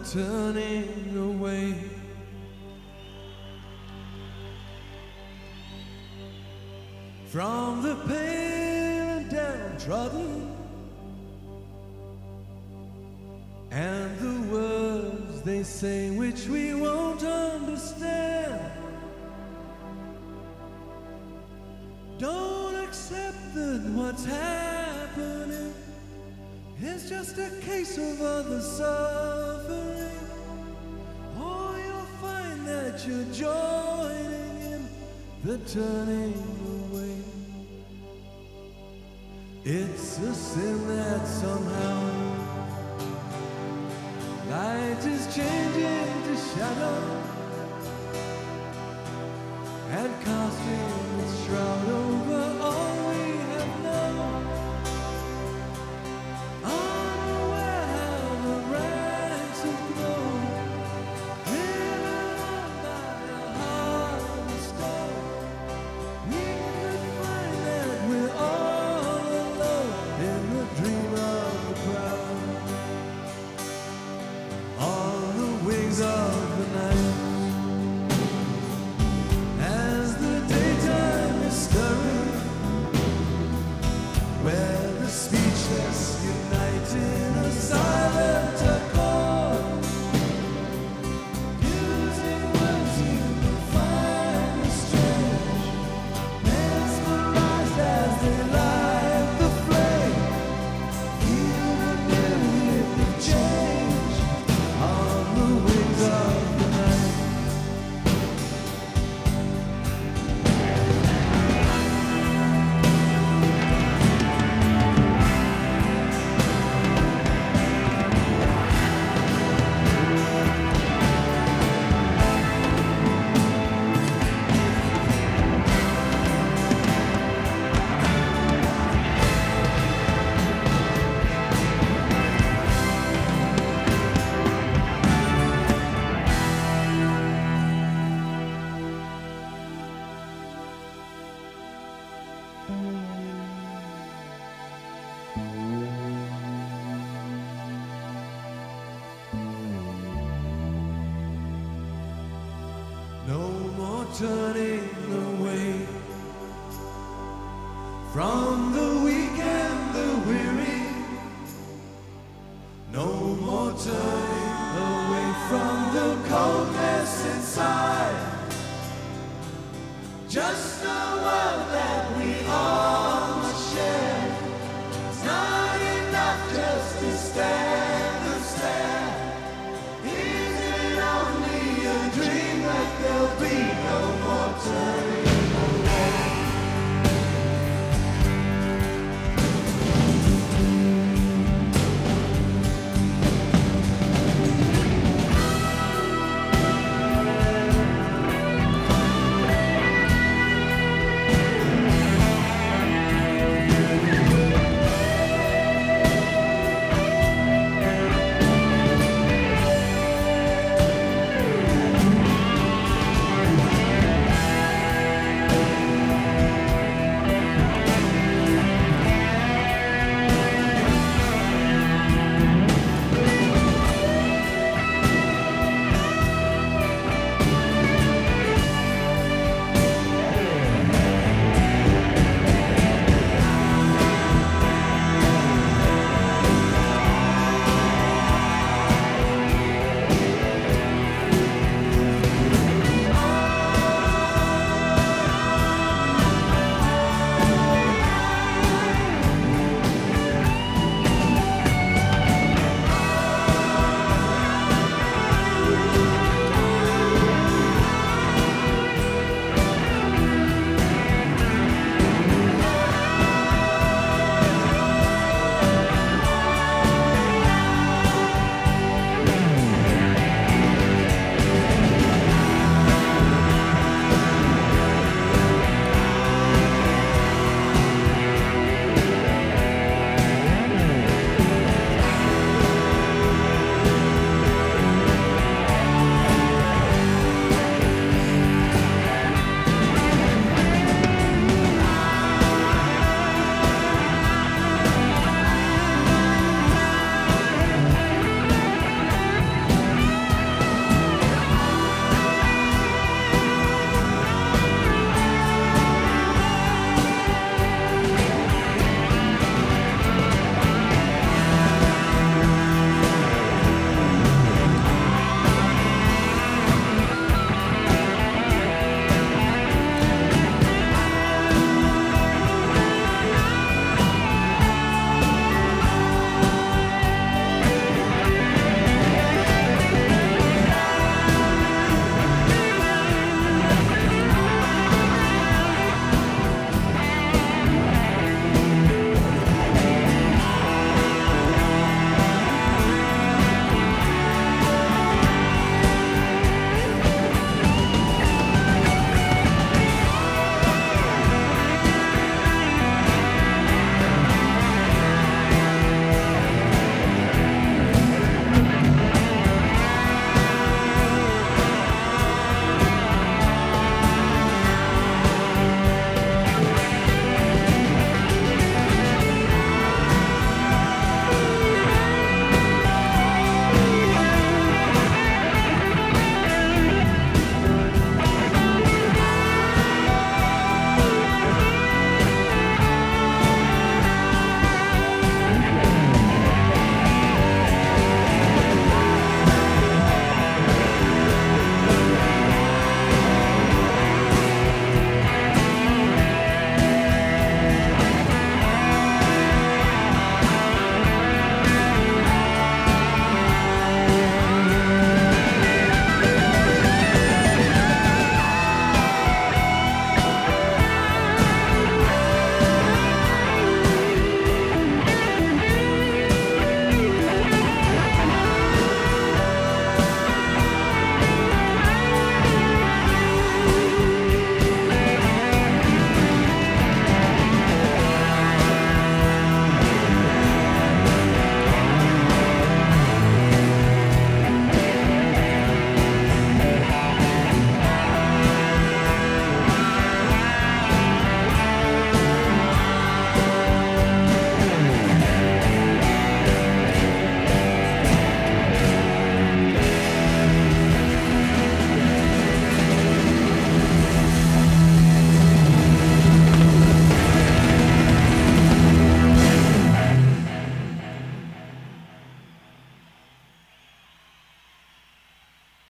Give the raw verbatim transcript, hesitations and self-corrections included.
turning away. From the pale and downtrodden, and the words they say which we won't understand. Don't accept that what's happening is just a case of other suffering, or you'll find that you're joining in the turning away. It's a sin that somehow light is changing to shadow and casting its shroud over all we have known. Unaware how the ranks have grown, driven on by a heart of stone. We could find that we're all alone in the dream of the crowd. On the wings of the night, as the daytime is stirring, where the speechless unite in a silent accord, using words you find strange, mesmerized as they light the flame. Feel the new wind of change on the wings of the night. No more turning away from the weak and the weary. No more turning away from the coldness inside. Just know well that we are